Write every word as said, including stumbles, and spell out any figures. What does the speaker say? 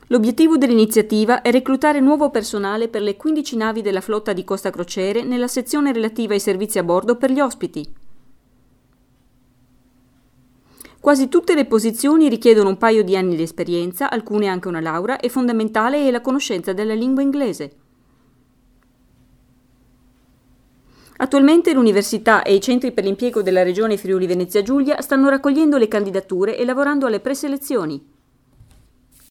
L'obiettivo dell'iniziativa è reclutare nuovo personale per le quindici navi della flotta di Costa Crociere nella sezione relativa ai servizi a bordo per gli ospiti. Quasi tutte le posizioni richiedono un paio di anni di esperienza, alcune anche una laurea, e fondamentale è la conoscenza della lingua inglese. Attualmente l'Università e i centri per l'impiego della Regione Friuli Venezia Giulia stanno raccogliendo le candidature e lavorando alle preselezioni.